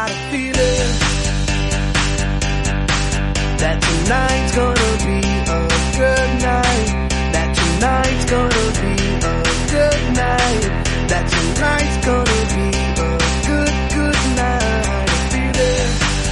got a feeling that tonight's gonna be a good night. That tonight's gonna be a good night. That tonight's gonna be a good, good night. A feeling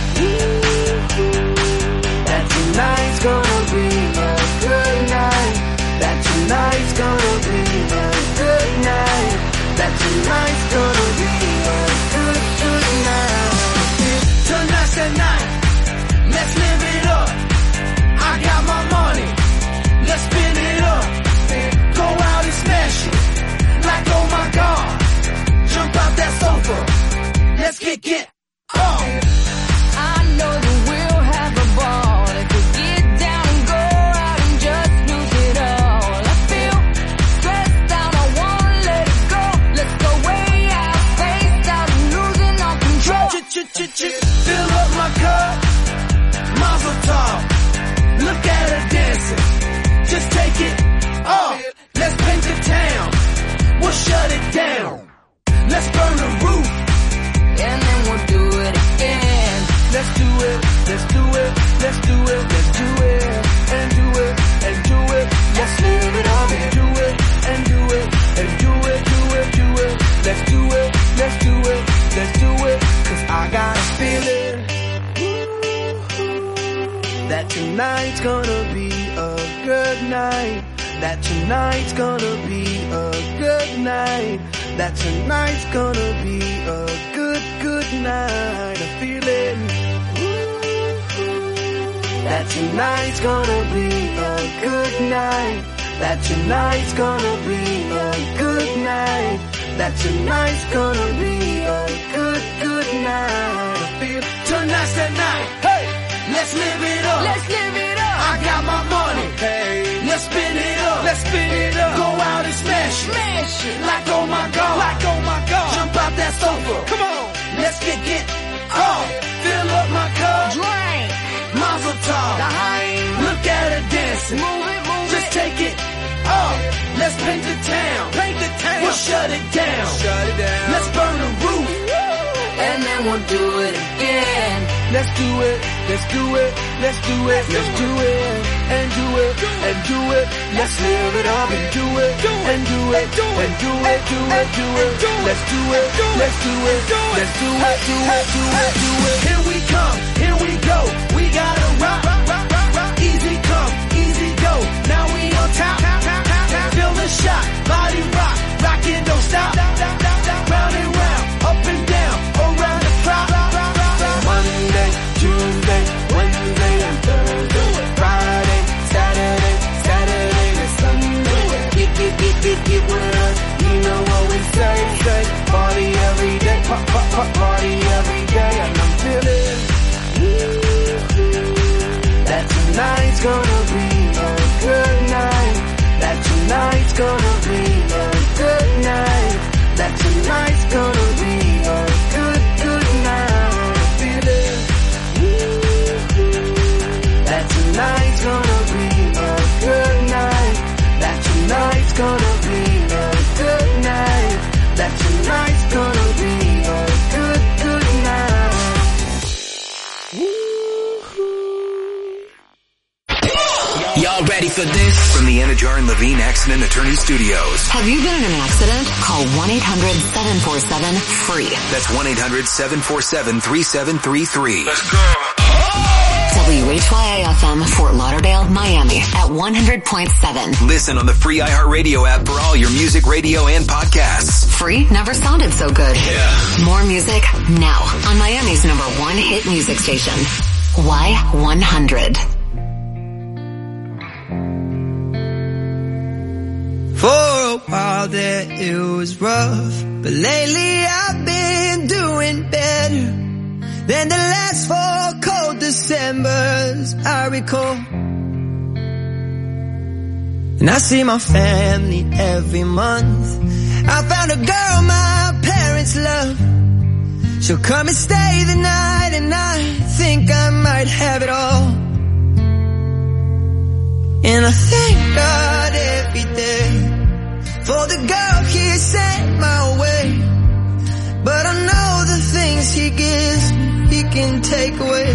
that tonight's gonna be a good night. That tonight's gonna be a good night. That tonight's gonna be a good, good night. Tonight's the night. Let's live it up. I got my money. Let's spin it up. Go out and smash it. Like, oh my God. Jump out that sofa. Let's get up. I know that we'll have a ball if we get down and go out and just lose it all. I feel stressed out, I wanna let it go. Let's go way out, spaced out and losing all control. Fill up my cup, Mazel tov. Look at her dancing, just take it off. Let's paint the town, we'll shut it down. Let's burn the roof, and then we'll do it again. let's do it, let's do it, let's do it, let's do it, and do it, and do it. Let's live it up and do it, and do it, and do it, do it, do it. Let's do it, let's do it, let's do it. Cause I got a feeling that tonight's gonna be a good night. That tonight's gonna be a good night. That tonight's gonna be a good, good night. A feeling that tonight's gonna be a good night. That tonight's gonna be a good night. That tonight's gonna be a good, good night. I feel tonight's the night. Hey, let's live it up. Let's live it up. I got my money. Hey, let's spin it up. Let's spin it up. Go out and smash it. Smash it. Like oh my God. Like oh my God. Jump out that sofa. Come on. Let's get off. Fill up my cup. Drink. Mazel tov. Look at her dancing. Move it, move Just it. take it off. Let's paint the town. Paint the town. We'll shut it down. Shut it down. Let's burn the roof. And then we'll do it again. Let's do it. Let's do it. Let's do it. Let's do it. And do it. And do it. Let's live it up and do it. And do it. And do it. Do it. Do it. Let's do it. Let's do it. Let's do it. Do it. Do it. Do it. Here we come. Here we go. We gotta rock. Easy come. Easy go. Now we on top. Feel the shot. Body rock. Rockin', don't stop. Round and round. Up and down. Around the clock. Monday, Tuesday, Wednesday, and Thursday. Friday, Saturday, Saturday to Sunday. Get with us. You know what we say. Party every day. Party every day. And I'm feeling that tonight's gonna be a good night. That tonight's gonna be a good night. That tonight's gonna be a good, good night. Feeling that tonight's gonna be a good night. That tonight's gonna be a good night. That tonight's gonna be a good, good night. Y'all ready for this? From the Anajar and Levine Accident Attorney Studios. Have you been in an accident? Call 1-800-747-FREE. That's 1-800-747-3733. Let's go. WHYAFM, Fort Lauderdale, Miami at 100.7. Listen on the free iHeartRadio app for all your music, radio, and podcasts. Free never sounded so good. Yeah. More music now on Miami's #1 hit music station. Y100. For a while there it was rough, but lately I've been doing better than the last 4 cold Decembers I recall. And I see my family every month. I found a girl my parents love. She'll come and stay the night, and I think I might have it all. And I thank God every day for the girl he sent my way. But I know the things things he gives, he can take away.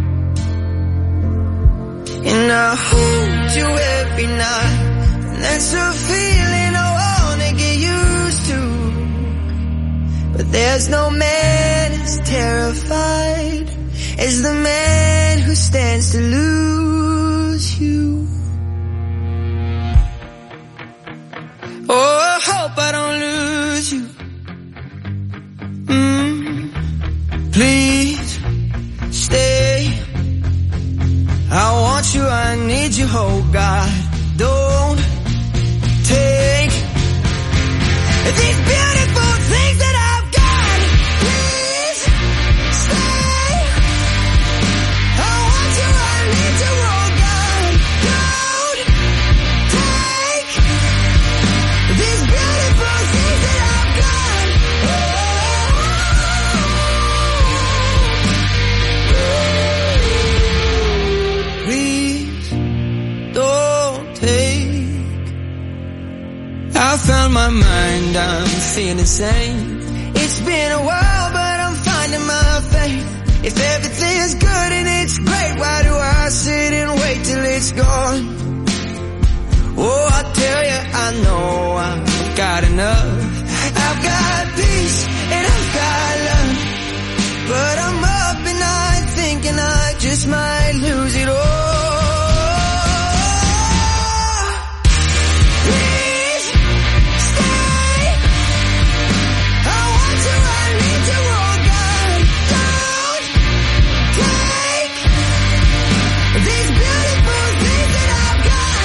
And I hold you every night, and that's a feeling I wanna get used to. But there's no man as terrified as the man who stands to lose you. Oh, I hope I don't lose you. Please stay. I want you, I need you, oh God. Don't take these beautiful things that I've got. Please stay. I want you, I need you, oh God. Don't take these beautiful things that I've got. Please don't take. I found my mind, I'm feeling sane. It's been a while, but I'm finding my faith. If everything's good and it's great, why do I sit and wait till it's gone? Oh, I tell you, I know I've got enough. I've got peace and I've got love, but I'm up at night thinking I just might lose it all. Please stay. I want you, I need you, oh God. Don't take these beautiful things that I've got.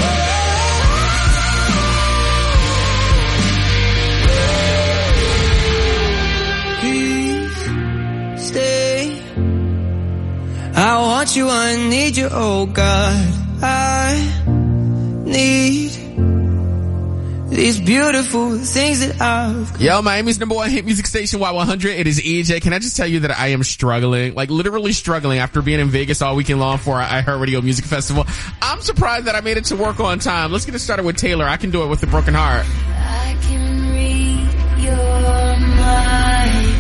Please stay. I want you, I need you, oh God. I need these beautiful things that I've got. Yo, Miami's number one hit music station, Y100. It is EJ. Can I just tell you that I am struggling, like literally struggling after being in Vegas all weekend long for iHeartRadio Music Festival. I'm surprised that I made it to work on time. Let's get it started with Taylor. I Can Do It with a Broken Heart. I can read your mind.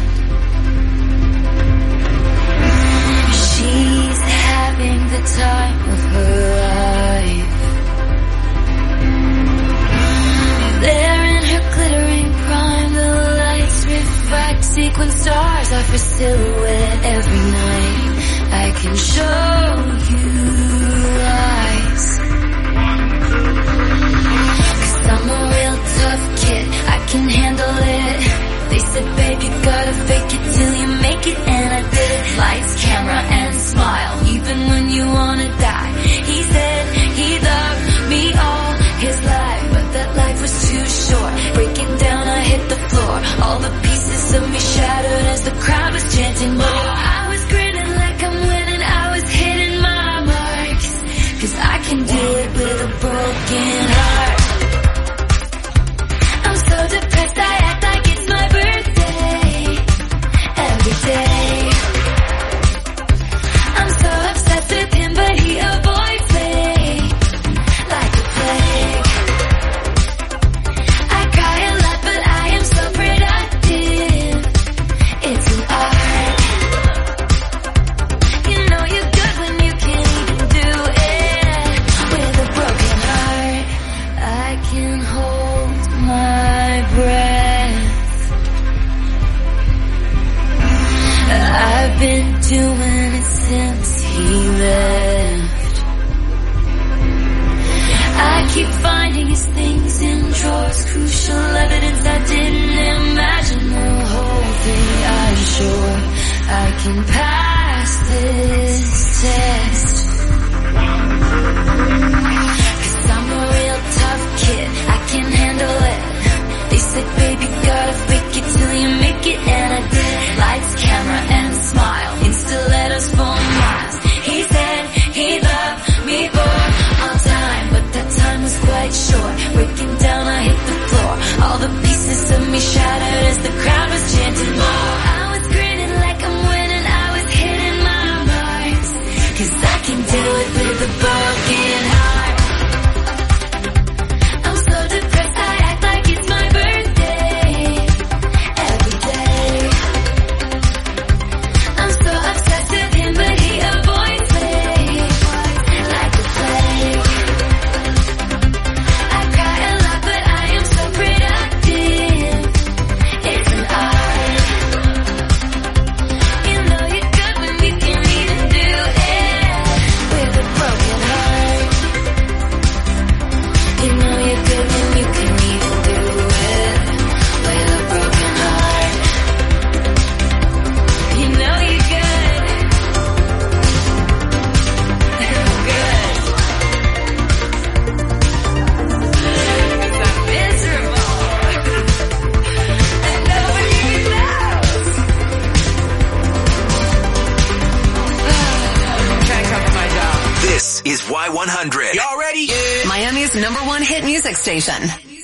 She's having the time of her life. There in her glittering prime, the lights reflect sequin stars off her silhouette every night. I can show you lies, 'cause I'm a real tough kid, I can handle it. They said, babe, you gotta fake it till you make it, and I did it. Lights, camera, and smile, even when you wanna die. He said he loved me all his life, but that life was too short. Breaking down, I hit the floor. All the pieces of me shattered as the crowd was chanting more. I was grinning like I'm winning, I was hitting my marks, 'cause I can do it with a broken heart. I'm so depressed, I act like it's my birthday every day. I'm so obsessed with him, but he avoids me like a plague. I cry a lot, but I am so productive. It's an art. You know you're good when you can't even do it with a broken heart. I can hold my breath. I've been doing it since he left. I keep finding his things in drawers, crucial evidence I didn't imagine. The whole thing, I'm sure I can pass this test, 'cause I'm a real tough kid, I can handle it. They said, baby, gotta fake it till you make it, and I did. Lights, camera, and smile, Insta letters for miles. He said he loved me for all time, but that time was quite short. Breaking down, I hit the floor. All the pieces of me shattered as the crowd was chanting more. I was grinning like I'm winning, I was hitting my marks, 'cause I can do it with a broken heart. I'm so depressed, I act like it's my birthday every day. is Y100. Y'all ready? Yeah. Miami's number one hit music station.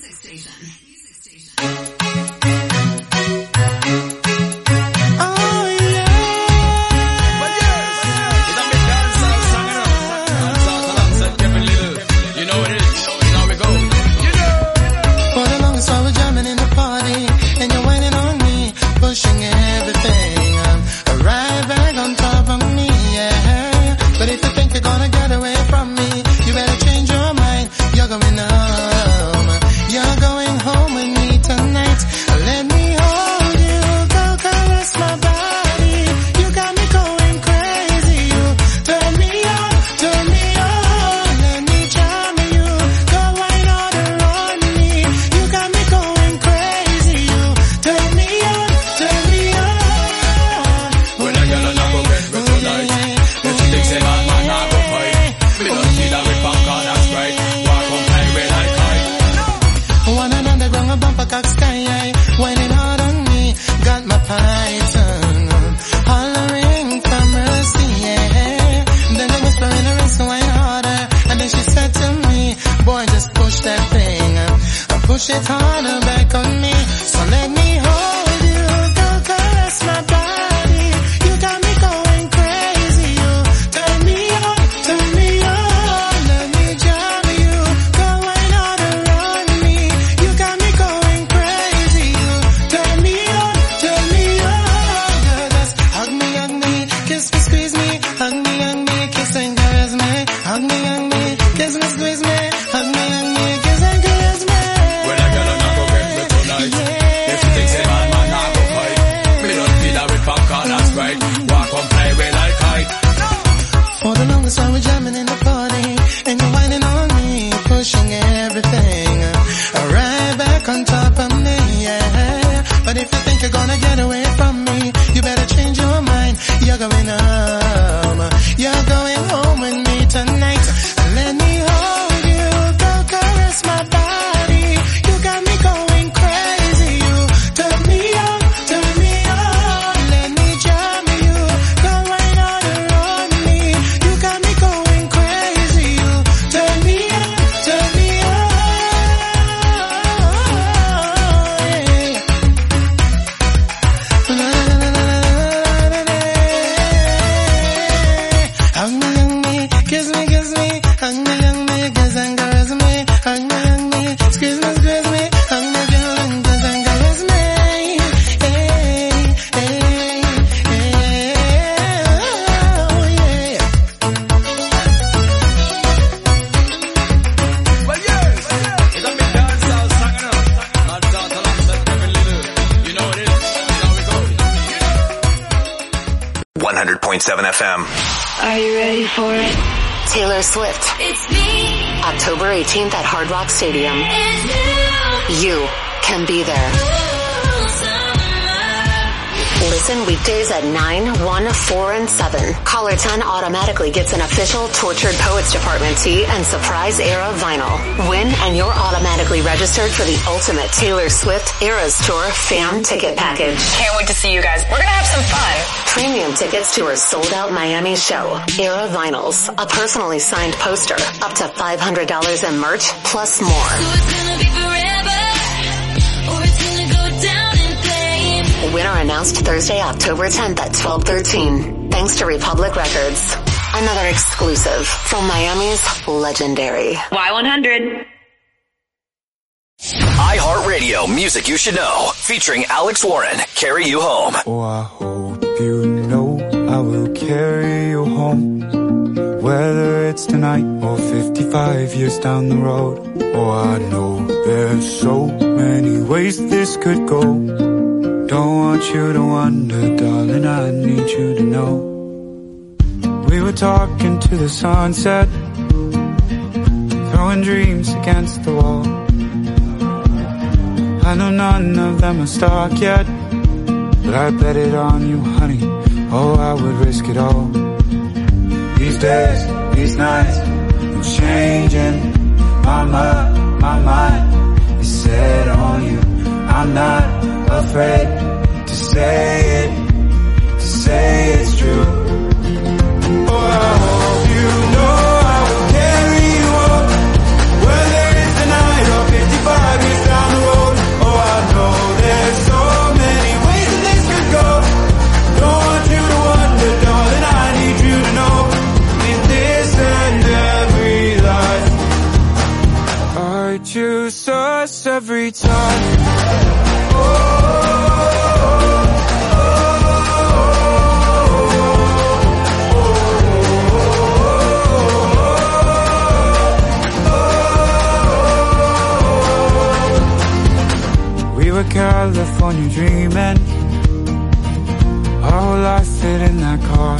Are you ready for it? Taylor Swift. It's me. October 18th at Hard Rock Stadium. You can be there. Listen weekdays at 9, 1, 4, and 7. Caller 10 automatically gets an official Tortured Poets Department tee and Surprise Era vinyl. Win and you're automatically registered for the ultimate Taylor Swift Eras Tour fan ticket package. Can't wait to see you guys. We're gonna have some fun. Premium tickets to her sold-out Miami show. Era vinyls, a personally signed poster, up to $500 in merch, plus more. So it's gonna be forever, or it's gonna go down in flames. Winner announced Thursday, October 10th at 12:13. Thanks to Republic Records. Another exclusive from Miami's legendary Y100. iHeartRadio Music You Should Know, featuring Alex Warren, Carry You Home. Oh, I hope you know I will carry you home, whether it's tonight or 55 years down the road. Oh, I know there's so many ways this could go. Don't want you to wonder, darling, I need you to know. We were talking to the sunset, throwing dreams against the wall. I know none of them are stuck yet, but I bet it on you, honey. Oh, I would risk it all. These days, these nights, I'm changing my mind is set on you. I'm not afraid to say it's true. Oh, I hope you know I will every time. We were California dreaming, our whole life fit in that car.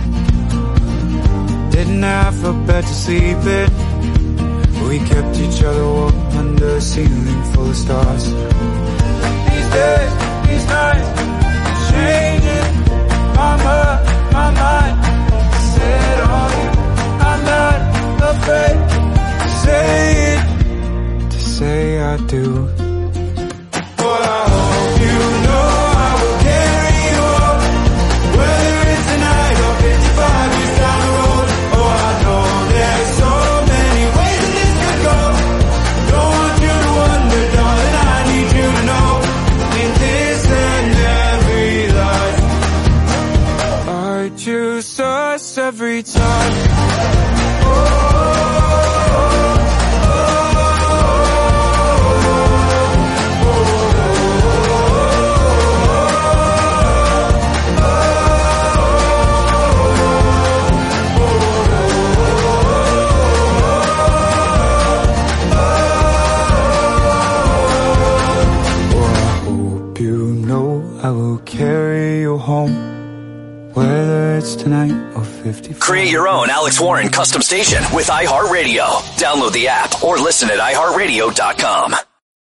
Didn't have a bed to sleep in, we kept each other warm under a ceiling full of stars. These days, these nights, changing my mind. Set on you, I'm not afraid to say it, to say I do. But I hope you know I will carry you home, whether it's tonight or 55 years down the road. Oh, I know there's so many ways that this could go. Don't want you to wonder, darling, I need you to know, in this and every life, I choose us every time. I will carry you home, whether it's tonight or 55. Create your own Alex Warren custom station with iHeartRadio. Download the app or listen at iHeartRadio.com.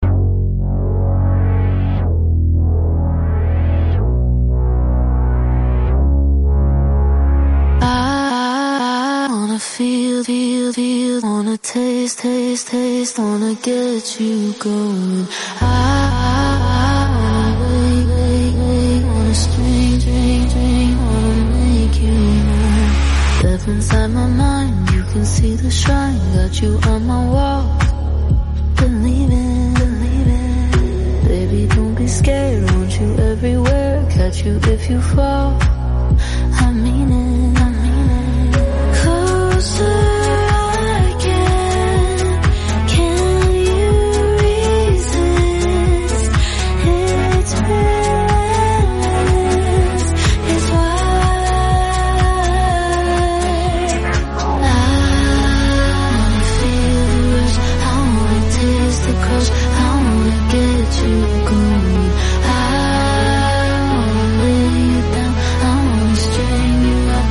I wanna feel, wanna taste, wanna get you going. I wanna wait, wanna drink, wanna make you mine. Step inside my mind, you can see the shine, got you on my wall. Believe it, baby, don't be scared, want you everywhere, catch you if you fall. I mean it. Closer I can you resist? It's bliss, it's wild. I wanna feel the rush, I wanna taste the crush, I wanna get you going. I wanna lay you down, I wanna string you up,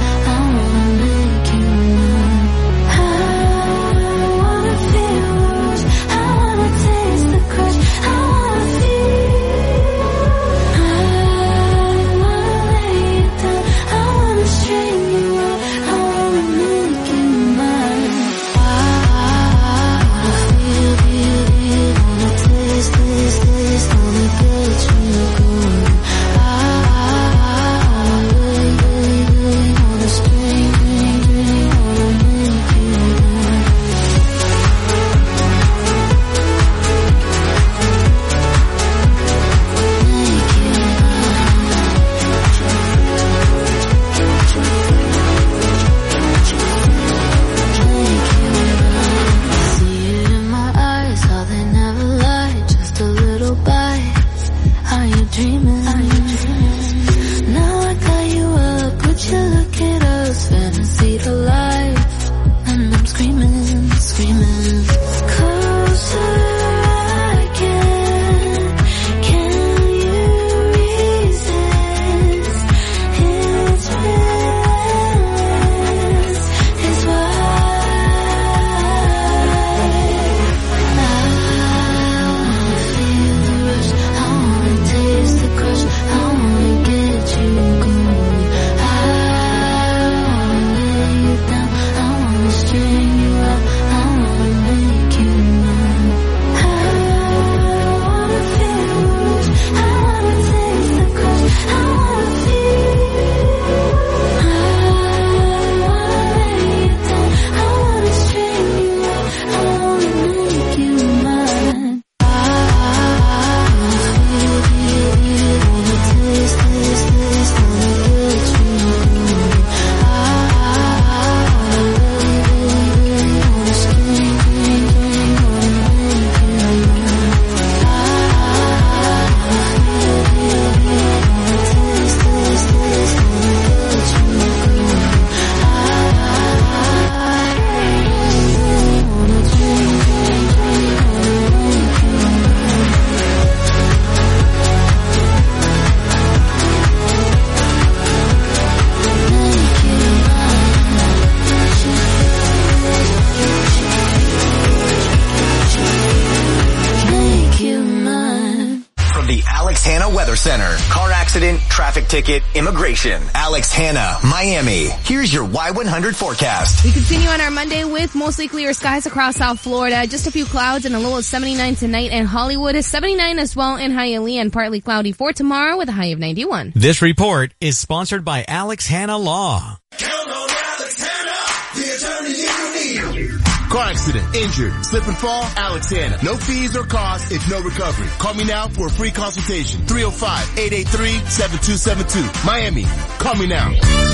Center. Car accident, traffic ticket, immigration. Alex Hanna, Miami. Here's your Y100 forecast. We continue on our Monday with mostly clear skies across South Florida. Just a few clouds and a low of 79 tonight. And Hollywood is 79 as well in Hialeah, and partly cloudy for tomorrow with a high of 91. This report is sponsored by Alex Hanna Law. Count on Alex Hanna, the attorney you need. Car accident, injured, slip and fall, Alex Hanna. No fees or costs if no recovery. Call me now for a free consultation. 305-883-7272. Miami, call me now.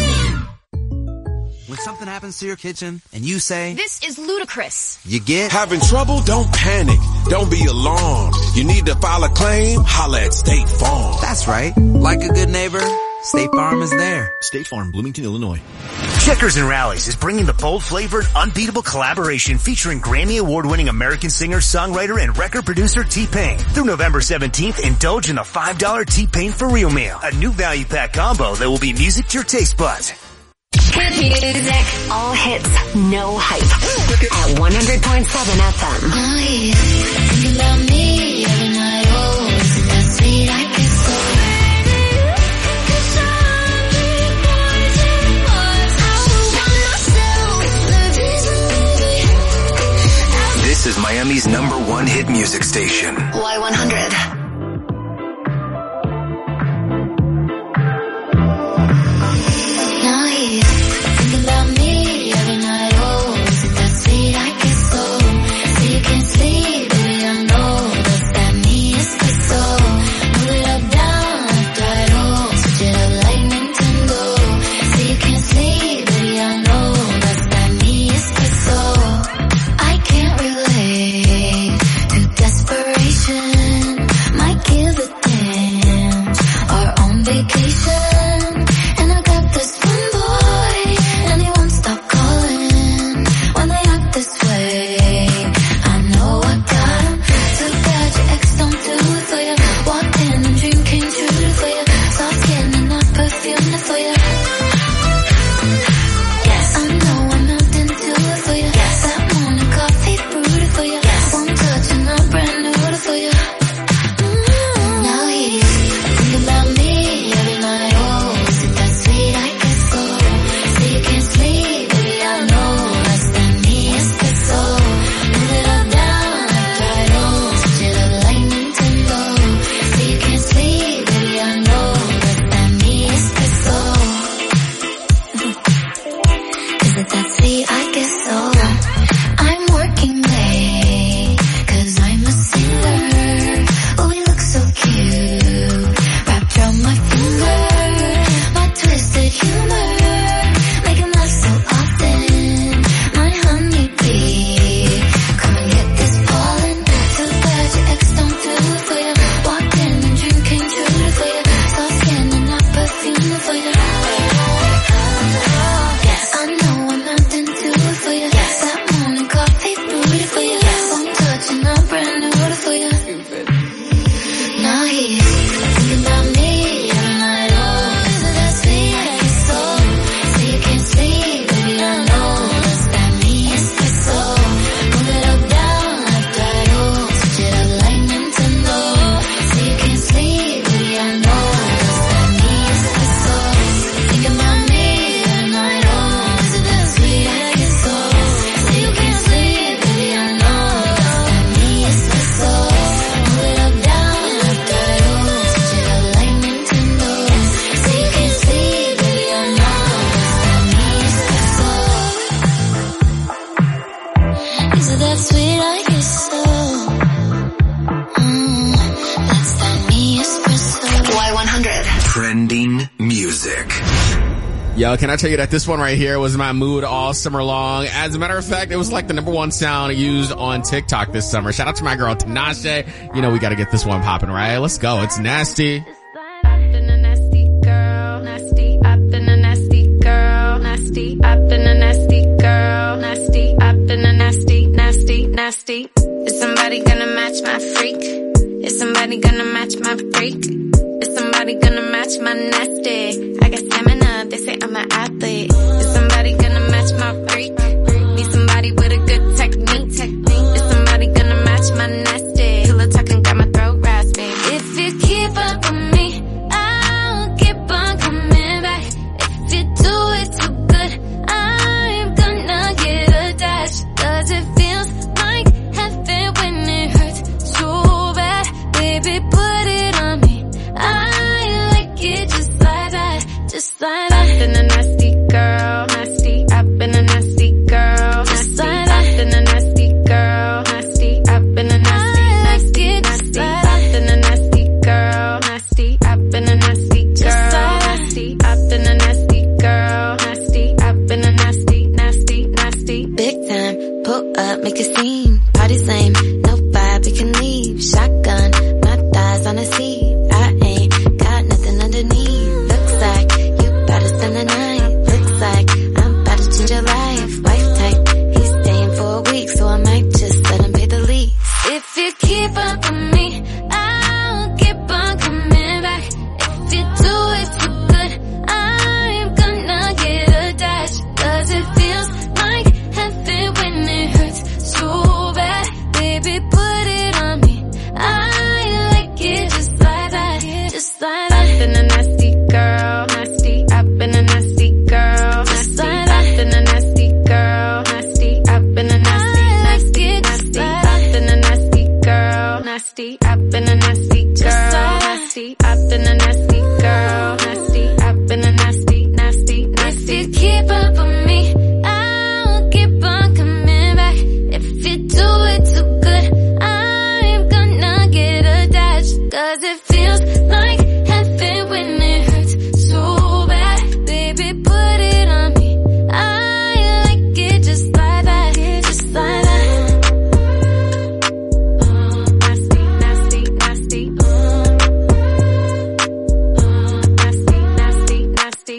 When something happens to your kitchen and you say, "This is ludicrous," you get having trouble? Don't panic. Don't be alarmed. You need to file a claim? Holla at State Farm. That's right. Like a good neighbor, State Farm is there. State Farm, Bloomington, Illinois. Checkers and Rallies is bringing the bold-flavored, unbeatable collaboration featuring Grammy Award-winning American singer, songwriter, and record producer T-Pain. Through November 17th, indulge in the $5 T-Pain For Real meal, a new value pack combo that will be music to your taste buds. Hit music. All hits, no hype. At 100.7 FM. Think about me every night. Oh, isn't that sweet? I guess so. This is Miami's #1 hit music station. Y100. Trending music. Yo, can I tell you that this one right here was my mood all summer long? As a matter of fact, it was like the #1 sound used on TikTok this summer. Shout out to my girl Tinashe. You know we gotta get this one popping, right? Let's go. It's nasty. I've been a nasty girl, nasty. I've been a nasty girl, nasty. I've been a nasty girl, nasty. I've been a nasty, nasty, nasty. Is somebody gonna match my freak? Is somebody gonna match my freak? Is somebody gonna match my nasty? I got stamina, they say I'm an athlete. Is somebody gonna match my freak? Need somebody with a good technique. Is somebody gonna match my nasty? Pillow talking got my throat raspy. If you keep up with me, Big time, pull up, make a scene. Party same, no vibe, we can leave. Shotgun, my thighs on the seat. I ain't got nothing underneath. Looks like you better spend the night. Looks like I'm about to change your life. Wife type, he's staying for a week, so I might just let him pay the lease. If you keep up with me, I'll keep on coming back. If you do it too good, I'm gonna get attached. Cause it feels like heaven when it hurts so bad. Baby, put it on me. I like it just like that. Just like that. I've been a nasty girl, nasty. I've been a nasty girl, nasty. I've been a nasty girl, nasty. I've been a nasty, nasty, nasty. I've been a nasty girl, nasty. I've been a nasty girl, nasty. I've been a nasty girl, nasty. I've been a nasty, nasty, nasty. If you keep up with me, I'll keep on coming back. If you do it too good, I'm gonna get attached. Cause it feels like heaven when it hurts so bad. Baby, put it on me. I like it just like that, just like that. Nasty, nasty, nasty. Nasty, nasty, nasty.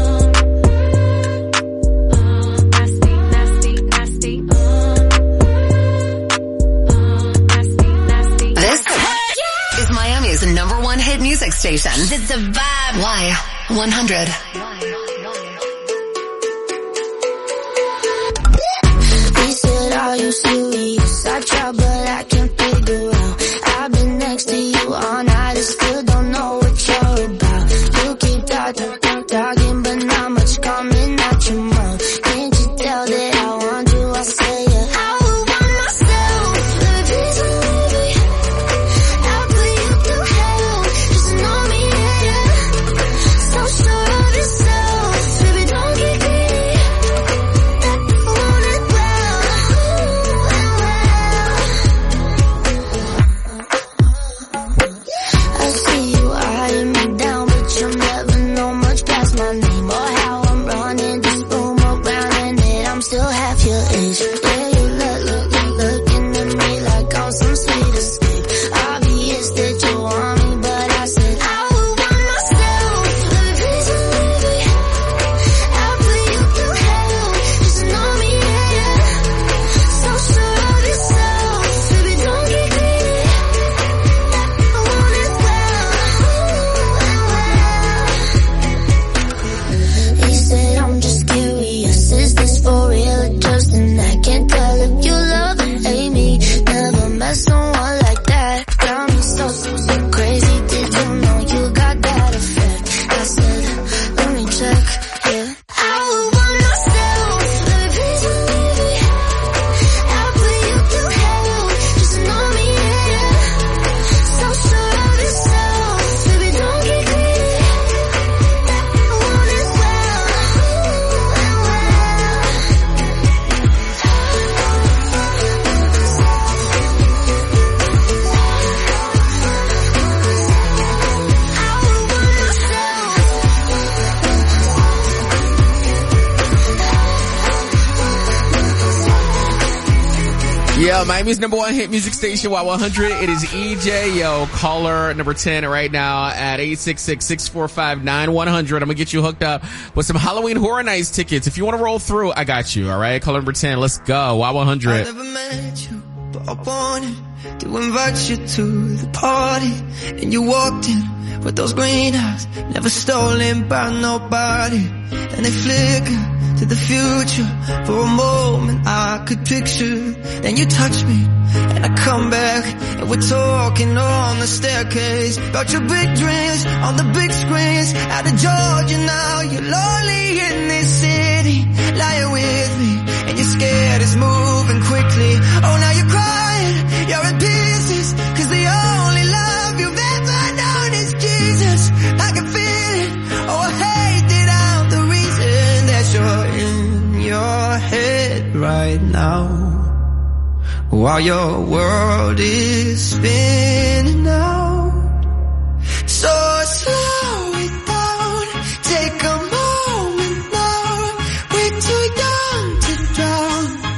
Nasty, nasty, nasty. Nasty, nasty. This is Miami's #1 hit music station. It's a vibe. Y100. He said, are you serious? I try, but I can't figure out. I've been next to you all night and still don't know what you're about. You keep talking, but not much coming out your mouth. Can't you tell that I want you? I say it. I would want myself. Let me please believe it. I'll put you through hell. Just know me, yeah. So sure of yourself. Baby, don't get greedy. I want it well. I see you eyeing me down, but you'll never know much past my name or how I'm running this room around, and that I'm still half your age. Yeah, you looking at me like I'm some sweet escape. Obvious that you want me, but I said I would want myself. Let me please believe it. I'll put you through hell. Just know me, yeah. So sure of yourself. Baby, don't get greedy. I want it well. He said, I'm just curious. Is this for real or just an act? Can't tell if you love or hate me. Never met someone like that. Got me so crazy. Did you know you got that effect? I said, let me check, yeah. I would want myself. Let me please believe it. I'll put you through hell. Just know me, yeah. So sure of yourself. Baby, don't get greedy. I want it well. Yeah, Miami's #1 hit music station, Y100. It is EJ. Yo, caller number 10 right now at 866-645-9100. I'm gonna get you hooked up with some Halloween Horror Nights tickets. If you want to roll through, I got you. All right, caller number 10. Let's go. I Y100. never met you, but I wanted to invite you to the party. And you walked in with those green eyes, never stolen by nobody. And they flicker to the future. For a moment I could picture. Then you touch me and I come back, and we're talking on the staircase about your big dreams on the big screens. Out of Georgia now, you're lonely in this city, lying with me, and you're scared it's moving quickly. Oh, now you're crying, you're in pieces, cause the only love you've ever known is Jesus. I can feel it, oh I hate that I'm the reason that you're in your head right now, while your world is spinning out. So slow it down, take a moment now. We're too young to drown.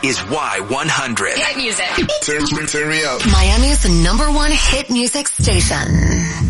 is Y100. Hit music. Turn me up. Miami's #1 hit music station.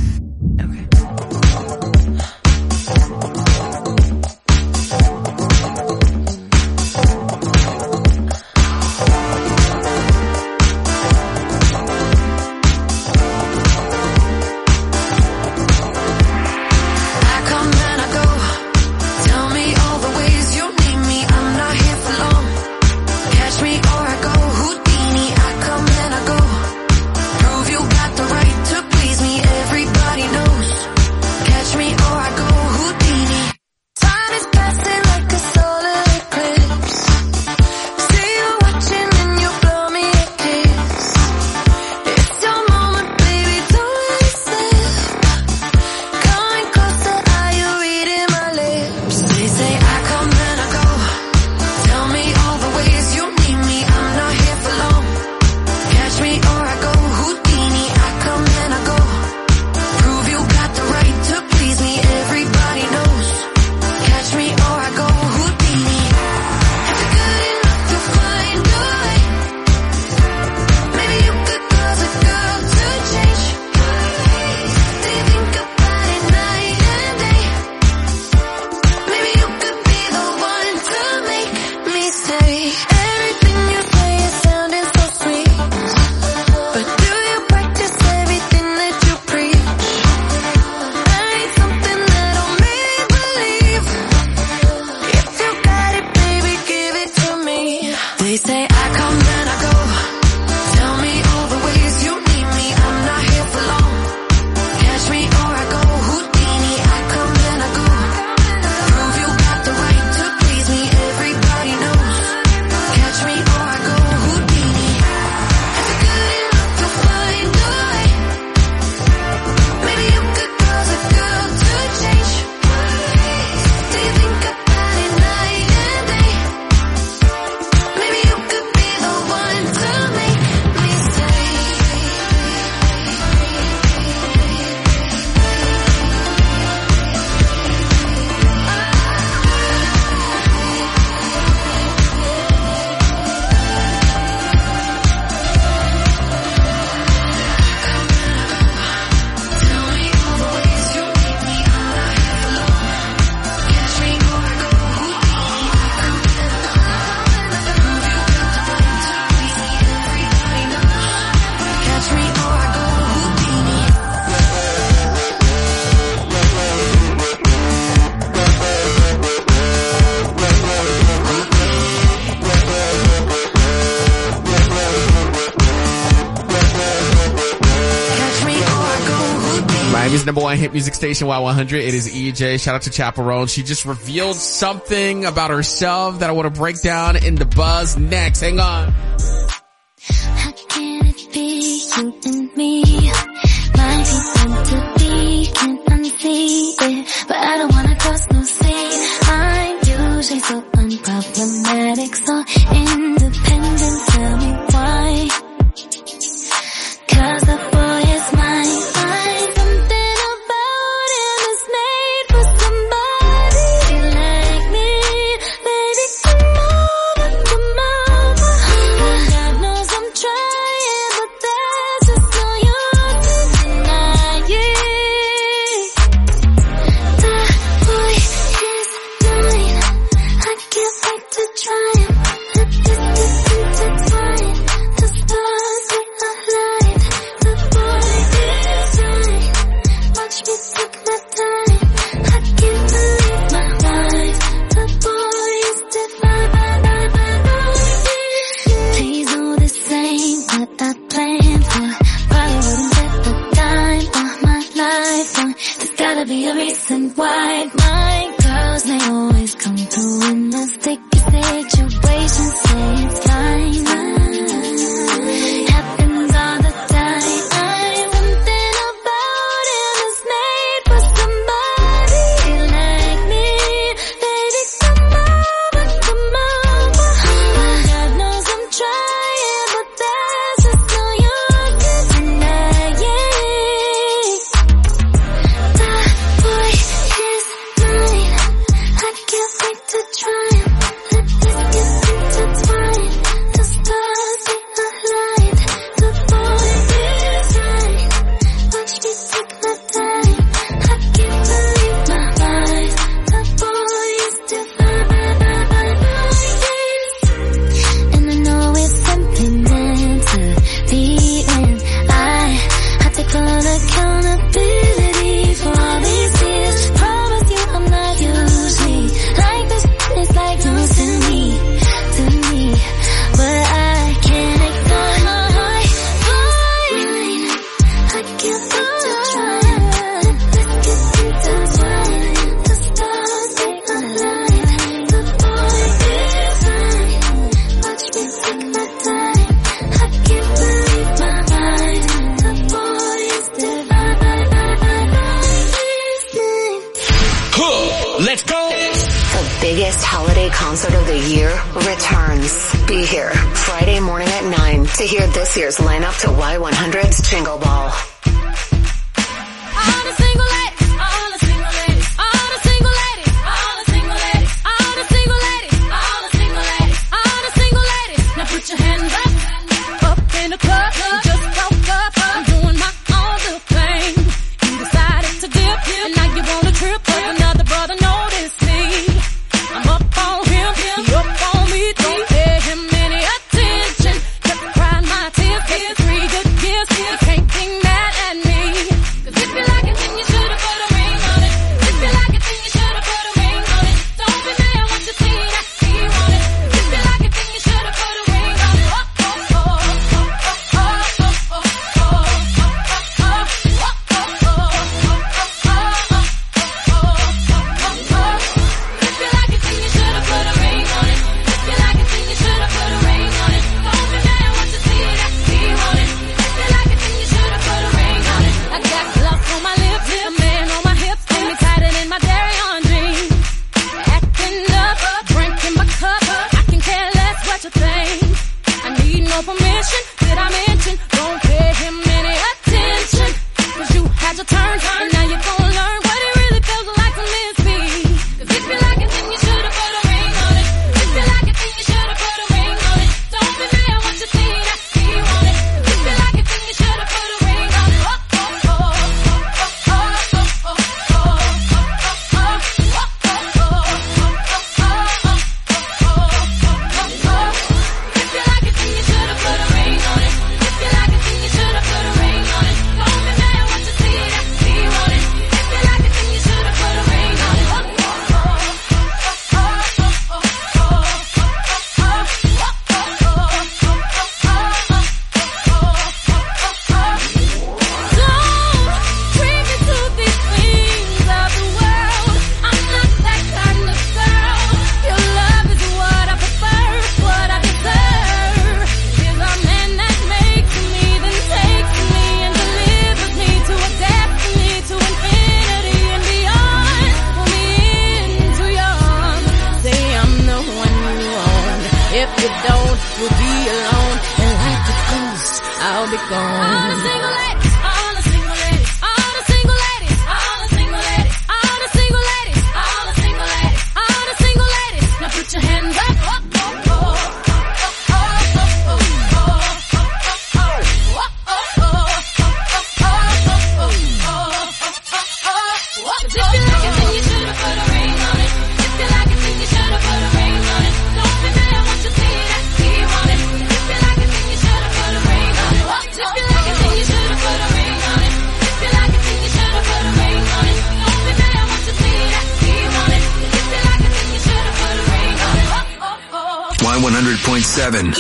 Miami's #1 hit music station, Y100. It is EJ. Shout out to Chaperone. She just revealed something about herself that I want to break down in the buzz next. Hang on. How can it be you and me? Might be meant to be, can't unsee it, but I don't wanna cross no sea. I'm usually so unproblematic, so independent. Tell me why? 'Cause the boy is mine. Something about him is made for somebody like me. Baby, come over, come over. Let's go. The biggest holiday concert of the year returns. Be here Friday morning at 9 to hear this year's lineup to Y100's Jingle Ball. All the single ladies, all the single ladies, all the single ladies, all the single ladies, all the single ladies, all the single ladies, all the single ladies. Now put your hands up in the club. You just woke up, I'm doing my own little thing. You decided to dip, and now you want to trip, but another brother noticed me. I'm up on him, he up on me. Don't pay him any attention. Just cry my tears, get the 3 good gifts. You can't be mad at me. 'Cause if you like it, then you should've put a ring on it. If you like it, then you should've put a ring on it. Don't be mad what you see that he want it. If you like it, then you should've put a ring on it. Permission, did I mention? Don't pay him any attention. 'Cause you had your turn, and now you're gonna learn what it really feels like to miss me. 'Cause if you like it, then you should've put a ring on it. If you like it, then you should've put a ring on it. Don't be mad what you see that he want it. If you like it, then you should've put a ring on it. Y100.7.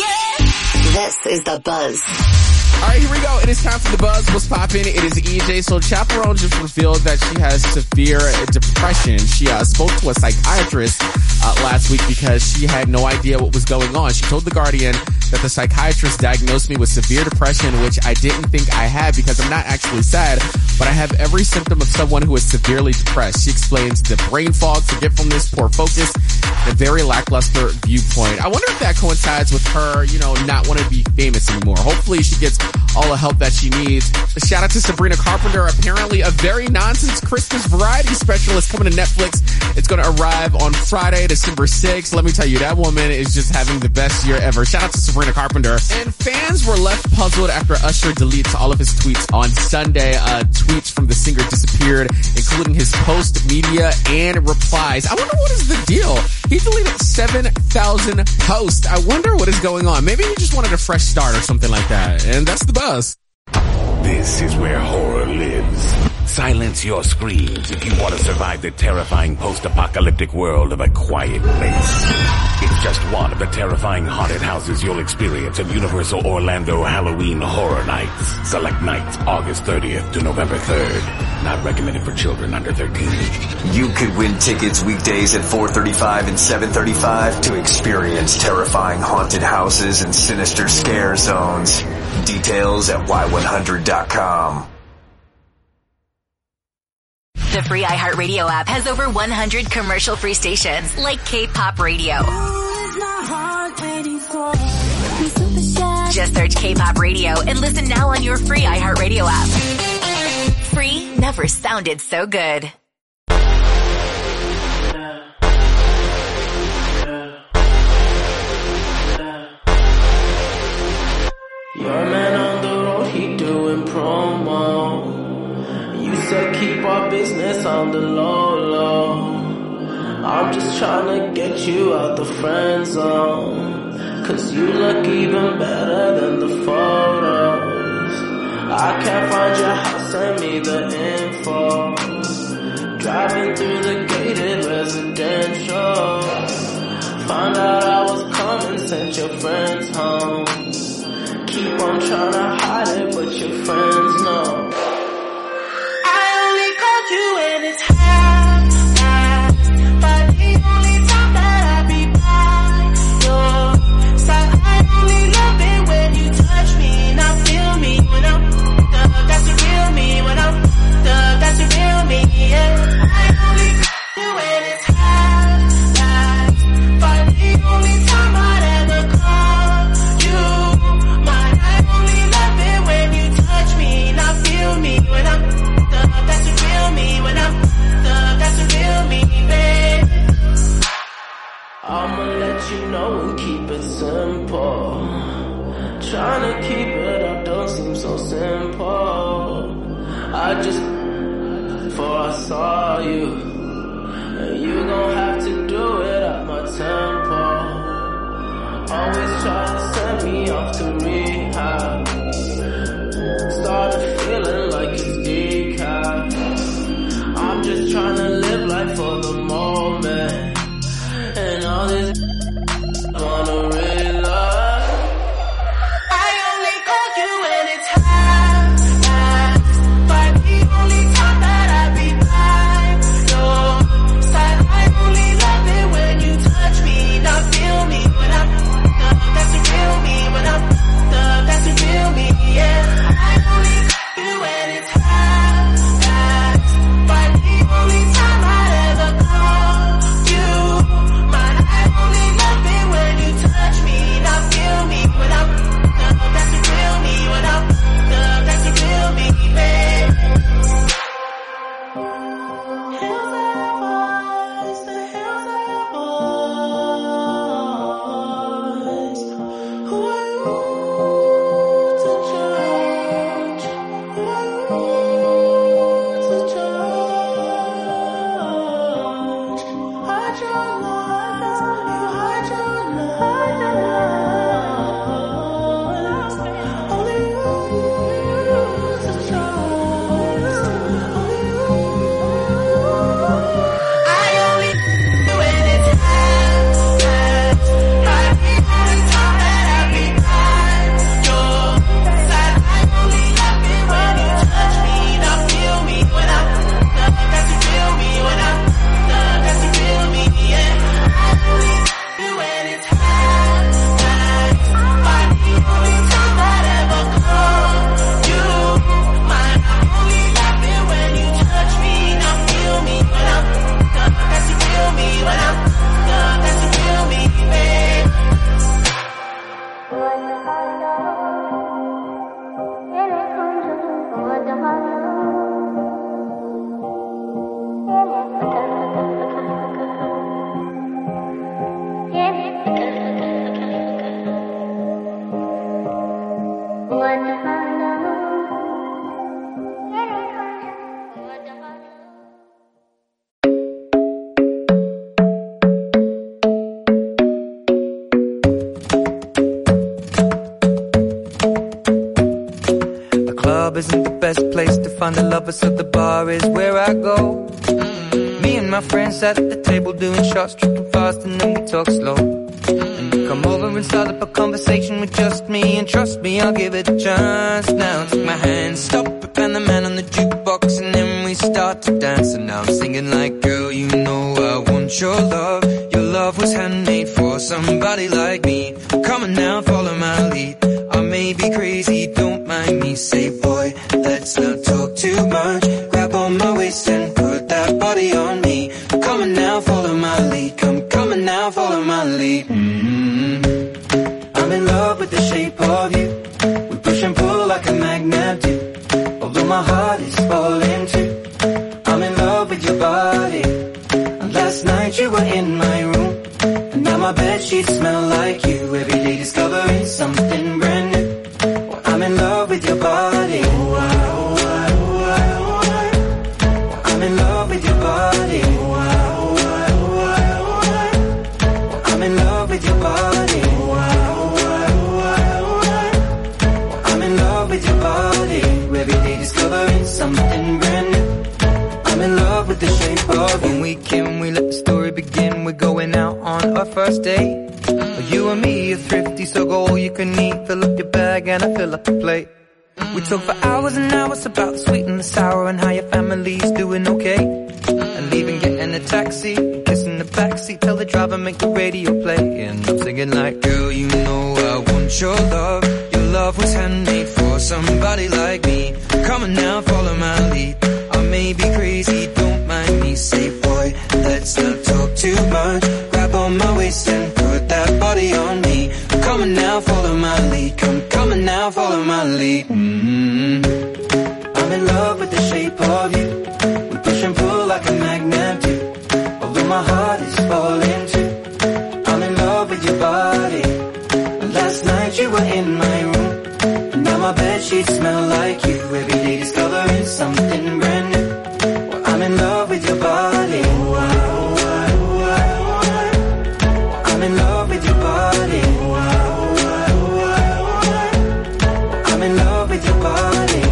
This is The Buzz. All right, here we go. It is time for The Buzz. What's poppin'? It is EJ. So Chaperone just revealed that she has severe depression. She spoke to a psychiatrist last week because she had no idea what was going on. She told The Guardian that the psychiatrist diagnosed me with severe depression, which I didn't think I had because I'm not actually sad, but I have every symptom of someone who is severely depressed. She explains the brain fog, forgetfulness, poor focus, and a very lackluster viewpoint. I wonder if that coincides with her, not wanting to be famous anymore. Hopefully she gets all the help that she needs. A shout out to Sabrina Carpenter. Apparently a very nonsense Christmas variety special is coming to Netflix. It's going to arrive on Friday, December 6th. Let me tell you, that woman is just having the best year ever. Shout out to Sabrina Carpenter. And fans were left puzzled after Usher deletes all of his tweets on Sunday. Tweets from the singer disappeared, including his post, media, and replies. I wonder what is the deal. He deleted 7,000 posts. I wonder what is going on. Maybe he just wanted a fresh start or something like that. And that's The Buzz. This is where horror lives. Silence your screams if you want to survive the terrifying post-apocalyptic world of A Quiet Place. It's just one of the terrifying haunted houses you'll experience at Universal Orlando Halloween Horror Nights. Select nights August 30th to November 3rd. Not recommended for children under 13. You could win tickets weekdays at 4:35 and 7:35 to experience terrifying haunted houses and sinister scare zones. Details at y100.com. The free iHeartRadio app has over 100 commercial-free stations like K-Pop Radio. Just search K-Pop Radio and listen now on your free iHeartRadio app. Free never sounded so good. Your man on the road, he doing promo. You said keep our business on the low. I'm just trying to get you out the friend zone. Cause you look even better than the photos. I can't find your house, send me the info. Driving through the gated residential. Found out I was coming, sent your friends home. Keep on trying to hide it, but your friends know. I only called you when it's half, but the only time that I be by your side. I only love it when you touch me, now feel me when I'm up. That's the real me when I'm up. That's the real me, yeah. I only call you when it's half, but the only time I'd ever call you. When I'm that's the real me. When I'm that's the real me, babe. I'ma let you know and keep it simple. Trying to keep it up don't seem so simple. I just before I saw you, and you gon' have to do it at my tempo. Always try to send me off to rehab. Started feeling like it's decaf. I'm just trying to live life for the moment. And all this I wanna realize. I only called you when it's half, but the only time that I be by your side. I only love it when you touch me, now feel me when I'm that's the real me. When I'm that's the real me, yeah. When it's half, but the only time I'd ever call you mine. I only love it when you touch me, now feel me when I'm that's the real me. When I'm that's the real me, babe. Hills that voice, the hills that voice. Who are you to judge? Isn't the best place to find a lover, so the bar is where I go. Me and my friends at the table doing shots, tripping fast, and then we talk slow. And you come over and start up a conversation with just me, and trust me, I'll give it a chance. Now take my hand, stop it, and the man on the jukebox, and then we start to dance. And now I'm singing like, girl, you know I want your love. Your love was handmade for somebody like me. Come on now, follow my lead. I may be crazy, don't mind me. Say, boy, let's not talk too much. Grab on my waist and put follow my lead. Come on now, follow my lead. I'm in love with the shape of you. We push and pull like a magnet do. Although my heart is falling too. I'm in love with your body. And last night you were in my room. And now my bedsheets smell like you. Every day discovering something brand new. Well, I'm in love with your body. I'm in love with your body. I'm in love with your body. I'm in love with your body. Every day discovering something brand new. I'm in love with the shape of you. When we can, we let the story begin. We're going out on our first date. You and me are thrifty, so go all you can eat. Fill up your bag and I fill up the plate. We talk for hours and hours about the sweet and the sour and how your family's doing okay. And leaving, getting a taxi, kissing the backseat, tell the driver make the radio play. And I'm singing like, girl, you know I want your love. Your love was handmade for somebody like me. Come on now, follow my lead. I may be crazy, don't mind me. Say, boy, let's not talk too much. Grab on my waist and put that body on me. Come on now, follow my lead. Come on now, follow my lead. I'm in love with the shape of you. We push and pull like a magnet do. Although my heart is falling too. I'm in love with your body. Last night you were in my room. And now my bedsheets smell like you. Every day discovering something brand new. Well, I'm in love with your body. I'm in love with your body. I'm in love with your body.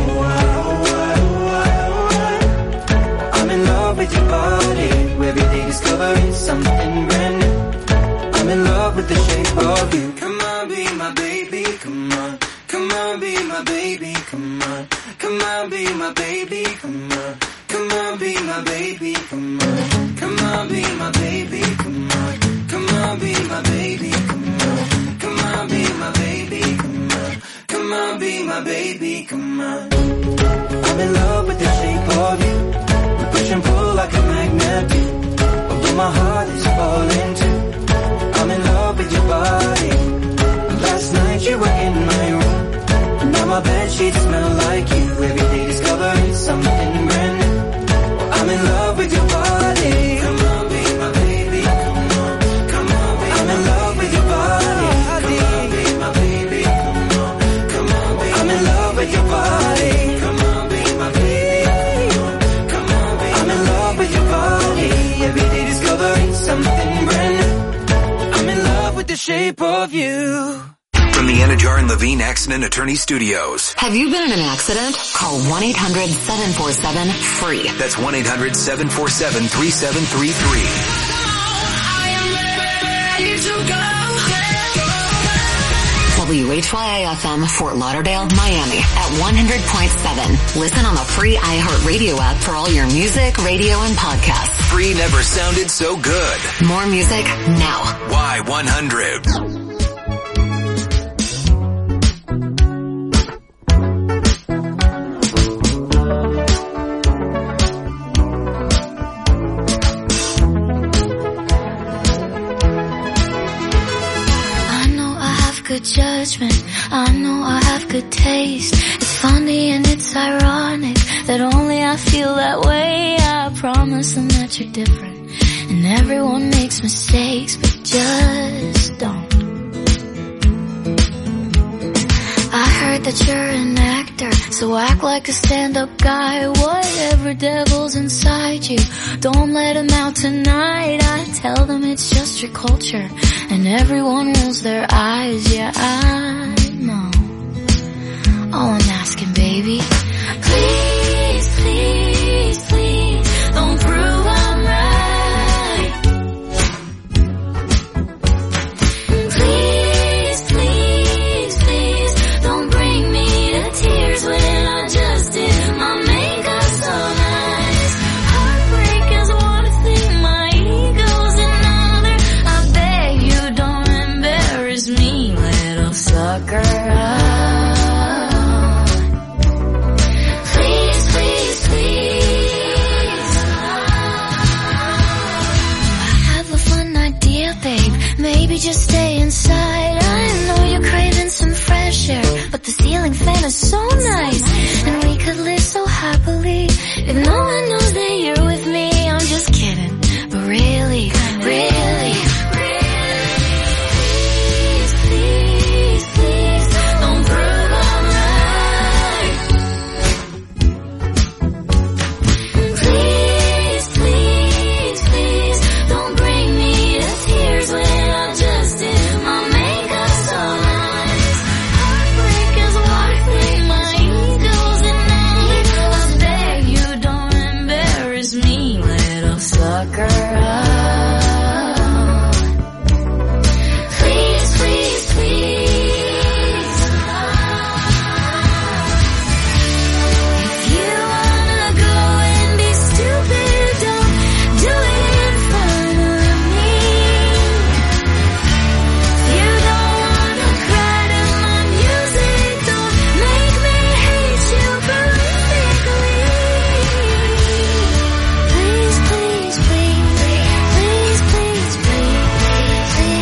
I'm in love with your body. Every day discovering something brand new. I'm in love with the shape of you. Come on, be my baby, come on. Come on, be my baby, come on. Come on, be my baby, come on. Come on, be my baby, come on. Come on, be my baby, come on. Come on, be my baby, come on. Come on, be my baby, come on. Come on, be my baby, come on. I'm in love with the shape of you. We push and pull like a magnet do. Although my heart is falling too. I'm in love with your body. Last night you were in my room. And now my bedsheets smell like you. Every day discovering something brand new. Well, I'm in love with your body. Come on, be my baby, come on. Come on, be I'm in love with your body. Come on, be my baby, come on. Come on, be I'm in love with your body. Come on, be my baby, come on. Come on, be I'm in love with your body. Every day discovering something brand new. I'm in love with the shape of you. From the Anajar and Levine Accident Attorney Studios. Have you been in an accident? Call 1-800-747-FREE. That's 1-800-747-3733. WHYI-FM, Fort Lauderdale, Miami at 100.7. Listen on the free iHeartRadio app for all your music, radio, and podcasts. Free never sounded so good. More music now. Y100. Good judgment, I know I have good taste. It's funny and it's ironic that only I feel that way. I promise them that you're different, and everyone makes mistakes, but just don't. I heard that you're an actor, so act like a stand-up guy. Whatever devil's inside you, don't let him out tonight. I tell them it's just your culture, and everyone rolls their eyes. Yeah, I know. All I'm asking, baby, please, please, please, don't prove I'm right. Please, please, please, don't bring me to tears when I just did my makeup so nice. Heartbreak is one thing, my ego's another. I beg you don't embarrass me, little sucker. Please, we just stay inside? I know you're craving some fresh air, but the ceiling fan is so nice, and we could live so happily if no one knows that you're with me. I'm just kidding, but really, really, please, please, please, don't prove I'm right. Please, please, please, don't bring me to tears when I just did my makeup so nice. Heartbreak is what my ego's in need. I beg you don't embarrass me, little sucker. Please, please, please. If you wanna go and be stupid, don't do it in front of me. If you don't wanna cry to my music, don't make me hate you perfectly. Please, please, please, please, please, please, please,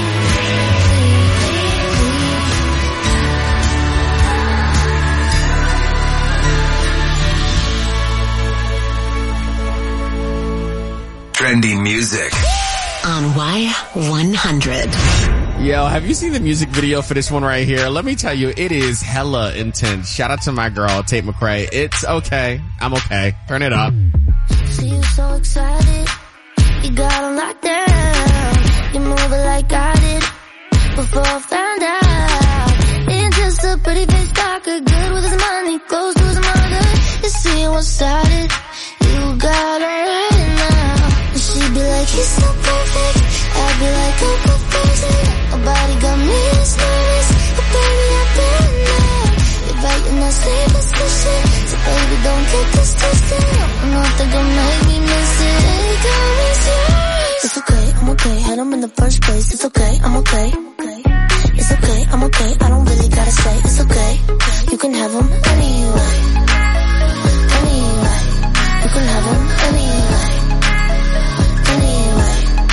Trending music on Y100. Yo, have you seen the music video for this one right here? Let me tell you, it is hella intense. Shout out to my girl, Tate McRae. It's okay. I'm okay. Turn it up. See you so excited, you got on lockdown. You move it like I did before I found out. Ain't just a pretty face talker, good with his money, close to his mother. You see what started, you got her right now. And she'd be like, he's so perfect, I'd be like, oh, go crazy. Nobody got me as nervous, but baby I've been there. You're right in that same position, so baby don't get this twisted. Nothing gonna make me miss it. Hey, girl, it's yours. It's okay, I'm okay. Had him in the first place. It's okay, I'm okay. It's okay, I'm okay. I don't really gotta say. It's okay. You can have him anyway. Anyway. You can have him anyway. Anyway.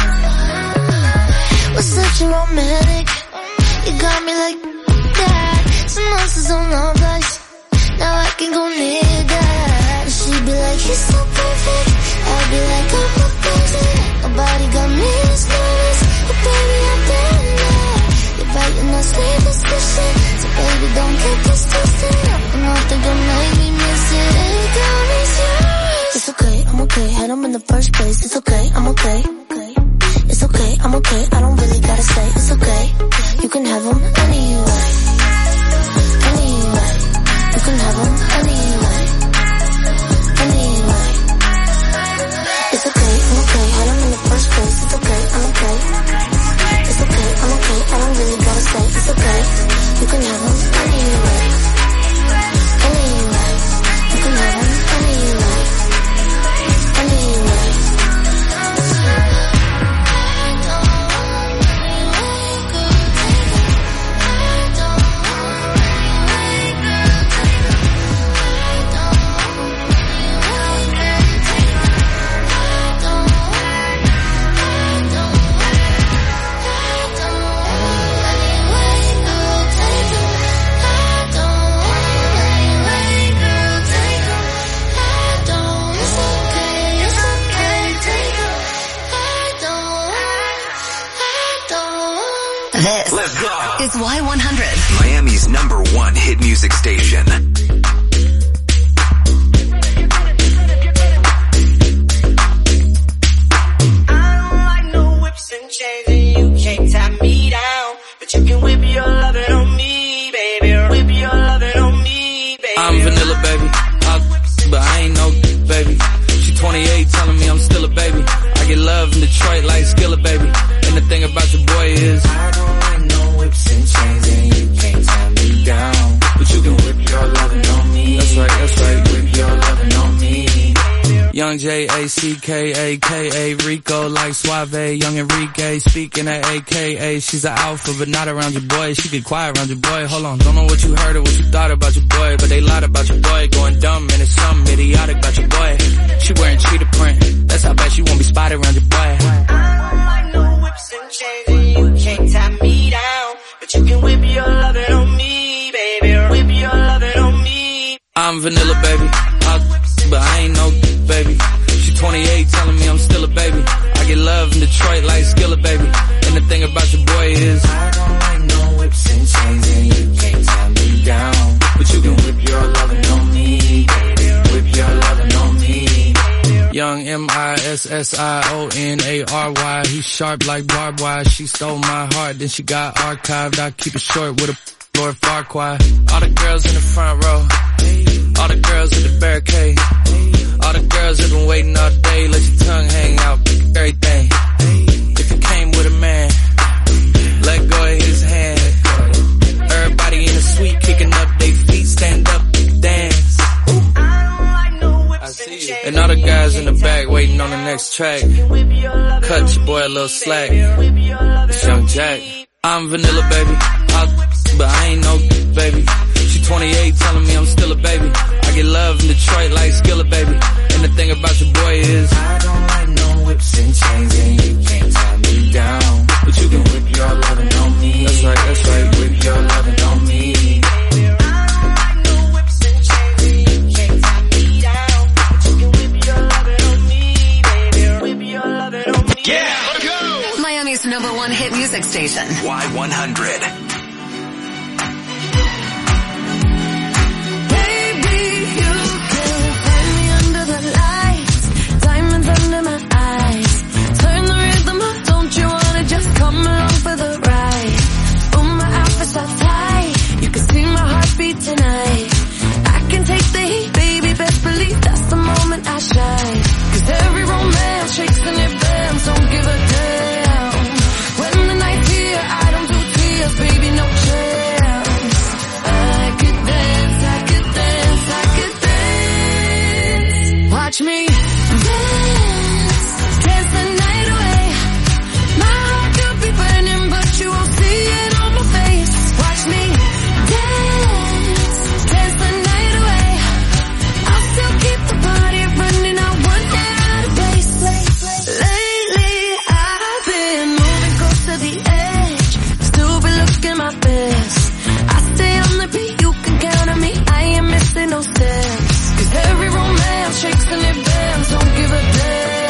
We're such a romantic. You got me like that. Some monsters on our place. Now I can go near that. She'd be like, he's so perfect. I'd be like, oh, go crazy. Nobody got me as nervous, but baby I've been there. You're right in that same position, so baby don't get this twisted. Nothing gonna make me miss it. Hey, girl, it's yours. It's okay, I'm okay. Had him in the first place. It's okay, I'm okay. It's okay, I'm okay. I don't really gotta say. It's okay. You can have him anyway. Anyway. You can have him anyway. Anyway. It's okay, I'm okay. Had him in the first place. It's okay, I'm okay. It's okay, I'm okay. I don't really gotta say. It's okay. You can have him anyway. Anyway. You can have him anyway. Anyway. It's Y100. Miami's #1 hit music station. Chains and you can't tie me down, but you can whip your lovin' on me, baby. Whip your lovin' on me, baby. I'm vanilla, baby. But I ain't no baby. She 28, telling me I'm still a baby. I get love in Detroit like Skillet, baby. And the thing about your boy is I don't like no whips and chains, and you can't tie me down, but you can whip your lovin' on me. That's right, whip your lovin' on me. Young J-A-C-K-A-K-A, Rico like Suave, Young Enrique, speaking at AKA. She's an alpha, but not around your boy. She get quiet around your boy. Hold on, don't know what you heard or what you thought about your boy, but they lied about your boy. Going dumb, and it's something idiotic about your boy. She wearing cheetah print, that's how bad she won't be spotted around your boy. I don't like no whips and chains, and you can't tie me I'm vanilla, baby. But I ain't no baby. She 28 telling me I'm still a baby. I get love in Detroit like Skillet, baby. And the thing about your boy is I don't like no whips and chains and you can't tie me down. But you can whip your lovin' on me, baby. Whip your lovin' on me. Young MISSIONARY. He's sharp like barbed wire. She stole my heart, then she got archived. I keep it short with a Lord Farquhar. All the girls in the front row. All the girls at the barricade. All the girls have been waiting all day. Let your tongue hang out, everything. If you came with a man, let go of his hand. Everybody in the suite kicking up their feet. Stand up, dance. I see you. And all the guys in the back waiting on the next track. Cut your boy a little slack. It's Young Jack. I'm vanilla, baby. But I ain't no baby. She 28 telling me I'm still a baby. I get love in Detroit like Skillet, baby. And the thing about your boy is I don't like no whips and chains and you can't tie me down. But you can whip your lovin' on me. That's right, whip your lovin' on me. Yeah, let's go! Miami's #1 hit music station. Y100. Under my eyes, turn the rhythm up, don't you wanna just come along for the ride? Oh, my outfit's so tight, you can see my heartbeat tonight. I can take the heat, baby, best believe that's the moment I shine. 'Cause every romance shakes and it bends, don't give a damn. When the night's here, I don't do tears, baby, no chance. I could dance, I could dance, I could dance. Watch me dance, dance the night away. My heart could be burning, but you won't see it on my face. Watch me dance, dance the night away. I'll still keep the party running, I won't get out of place. Lately, I've been moving close to the edge, still be looking my best. I stay on the beat, you can count on me, I ain't missing no steps. 'Cause every romance shakes and it bends, don't give a damn.